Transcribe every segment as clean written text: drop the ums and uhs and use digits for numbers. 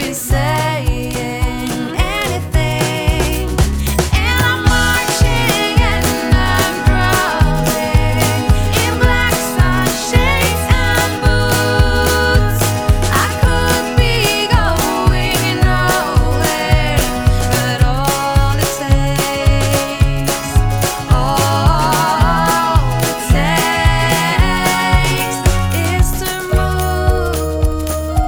be saying anything. And I'm marching and I'm drowning in black sunshades and boots. I could be going nowhere, but all it takes is to move.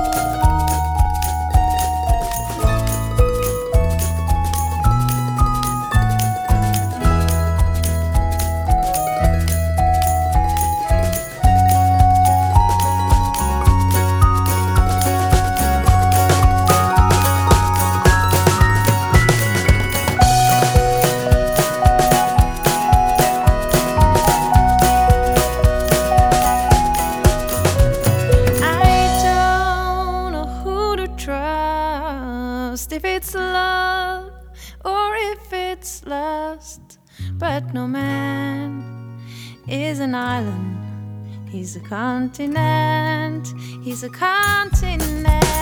Trust if it's love or if it's lust, but no man is an island, he's a continent, he's a continent.